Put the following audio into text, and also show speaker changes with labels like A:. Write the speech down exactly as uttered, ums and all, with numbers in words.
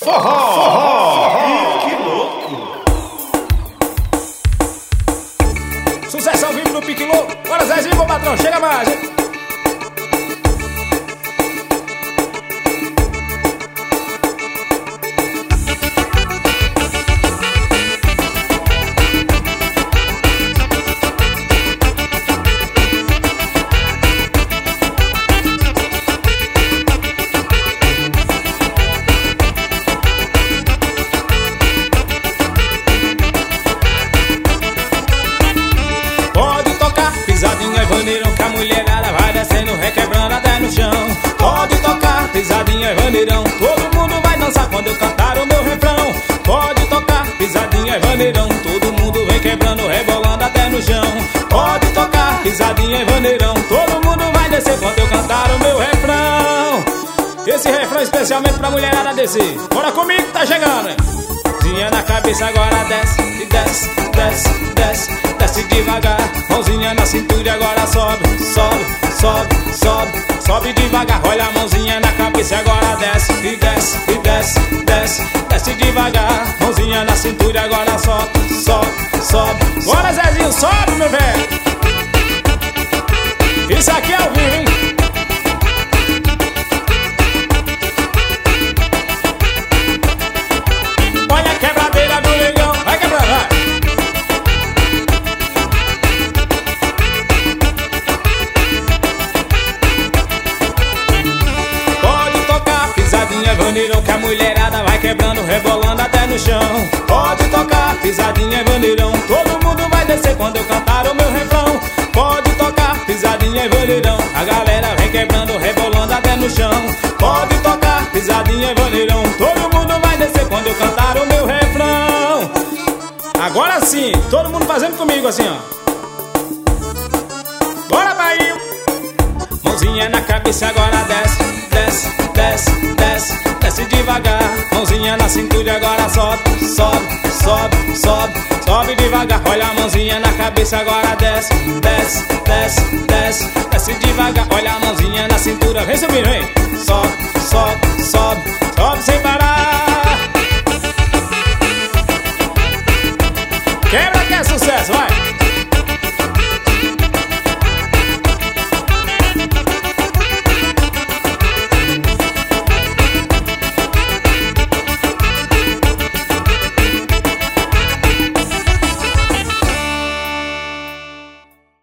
A: Forró, forró, que louco.
B: Sucesso ao vivo no Pique Louco. Bora, Zezinho, meu patrão, chega mais, hein?
C: Pisadinha e vaneirão que a mulherada vai descendo, requebrando até no chão. Pode tocar, pisadinha e vaneirão, todo mundo vai dançar quando eu cantar o meu refrão. Pode tocar, pisadinha e vaneirão, todo mundo vem quebrando, rebolando até no chão. Pode tocar, pisadinha e vaneirão, todo mundo vai descer quando eu cantar o meu refrão.
B: Esse refrão é especialmente pra mulherada descer. Bora comigo que tá chegando, hein?
C: Mãozinha na cabeça, agora desce, e desce, desce, desce, desce devagar. Mãozinha na cintura e agora sobe, sobe, sobe, sobe, sobe devagar. Olha a mãozinha na cabeça, agora desce, e desce, e desce, desce, desce devagar. Mãozinha na cintura e agora sobe, sobe, sobe.
B: Bora, Zezinho, sobe, meu velho. Isso aqui é ao vivo, hein?
C: Vaneirão que a mulherada vai quebrando, rebolando até no chão. Pode tocar, pisadinha e vaneirão, todo mundo vai descer quando eu cantar o meu refrão. Pode tocar, pisadinha e vaneirão, a galera vem quebrando, rebolando até no chão. Pode tocar, pisadinha e vaneirão, todo mundo vai descer quando eu cantar o meu refrão.
B: Agora sim, todo mundo fazendo comigo assim, ó. Bora, Bahia!
C: Mãozinha na cabeça, agora desce, desce, desce, desce, desce devagar. Mãozinha na cintura, agora sobe, sobe, sobe, sobe, sobe devagar. Olha a mãozinha na cabeça, agora desce, desce, desce, desce, desce devagar. Olha a mãozinha na cintura, vem subir, vem.